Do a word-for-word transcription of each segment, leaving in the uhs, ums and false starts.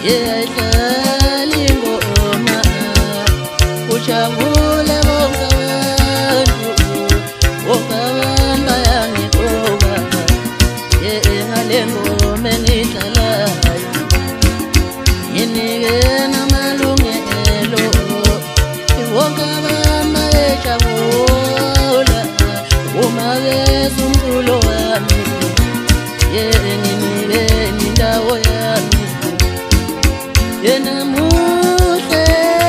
yedlala ingoma ujabule bonke abantu bonke abantu bayangigqoka ngale ngoma engidlalayo nginike namalungelo bonke abantu bayajabula uma beza umculo wami nginike indawo yami yena muhle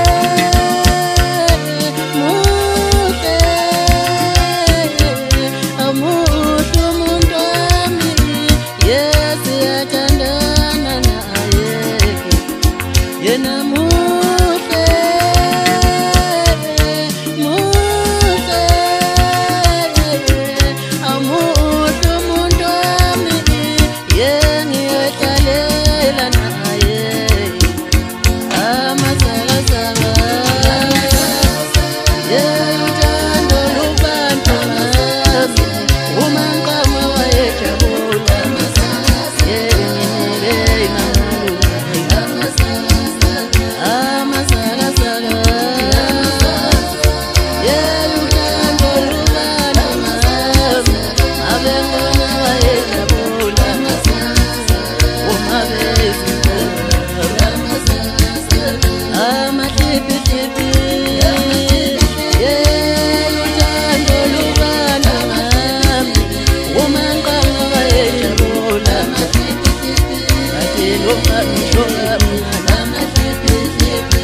muhle amuhle umuntu wami yesiyathandana naye yena muhle muhle amuhle umuntu wami yengiyohlalela naye amasakasaka yeyuthando lubantu ngami uma ngqama wayejabula yenginike ingamalunga amasakasaka yeyuthando lubantu ngami abengona wayejabula uma bezibona amatipi-tipi yeyuthando lubantu ngami uma ngqama wayejabula kade lokanisho ngami amatipi-tipi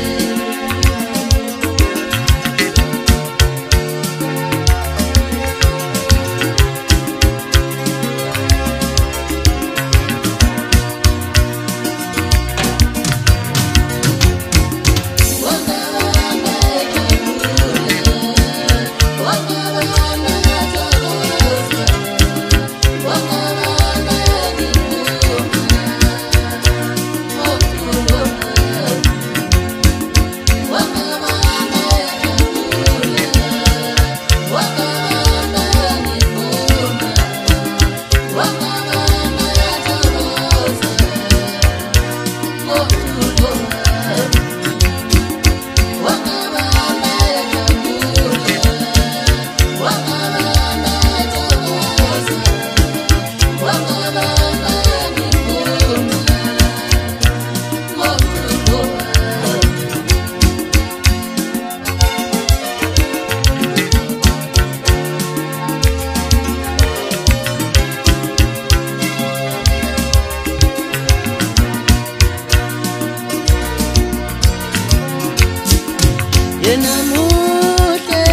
yena muhle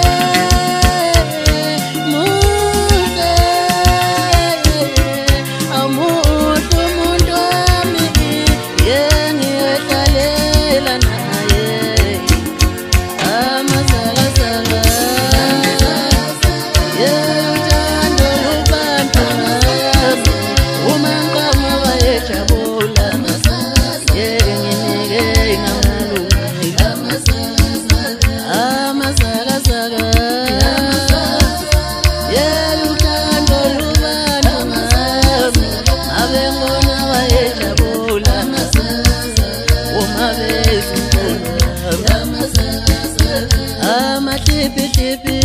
muhle amuhle umuntu wami yengiyohlalela naye amasakasaka yeyuthando lubantu ngami uma ngqama wayejabula yenginike ingamalunga amasakasaka yeyuthando lubantu ngami abengona wayejabula uma bezibona amatipi-tipi